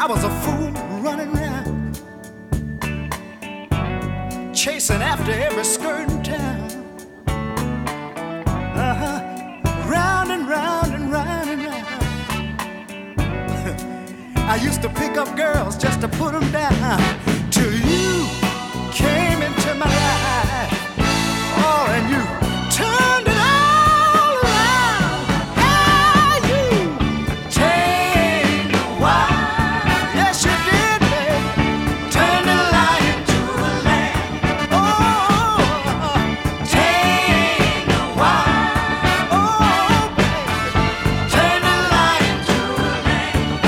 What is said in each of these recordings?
was a fool running around, chasing after every skirt in town. Round and round and round and round. I used to pick up girls just to put them down, till you came into my life. Oh, and you turned it all around. How you changed the world. Yes, you did, baby. Turned the light into a lamp. Oh, changed the world. Oh, baby. Turned the light into a lamp.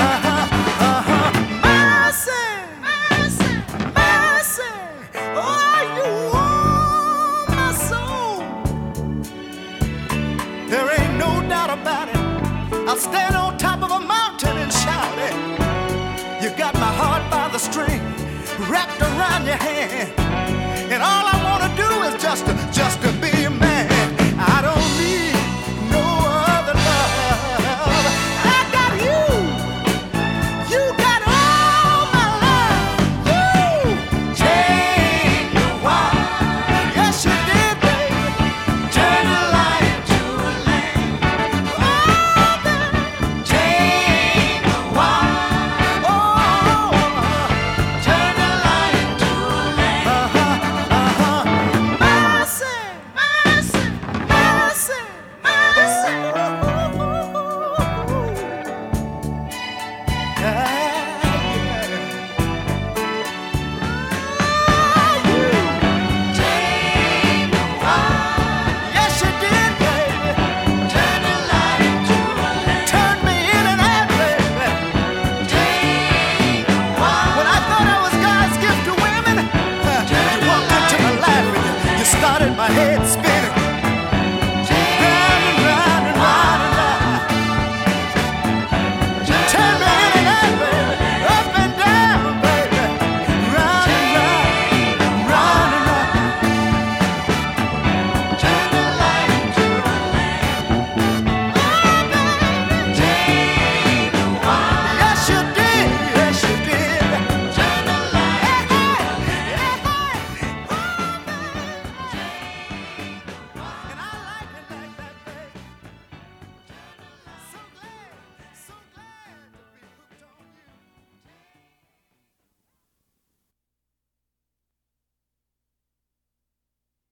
Mercy, mercy, mercy. Oh, you warm my soul. There ain't no doubt about it. I'll stand on top of a mountain and shout it. You got my heart by the string, wrapped around your hand, and all I wanna do is just to be a man. I don't need no other love. I got you. You got all my love. You changed the world. Yes, you did, baby. Turn the light into a lamp. Oh, baby. Changed the world. Oh, turn the light into a lamp. Mercy, mercy, mercy, mercy. Yes, you did, baby. Turn the light into a lamp. Turn me in and out, baby. When I thought I was God's gift to women, you walked into my life and you started my head spinning.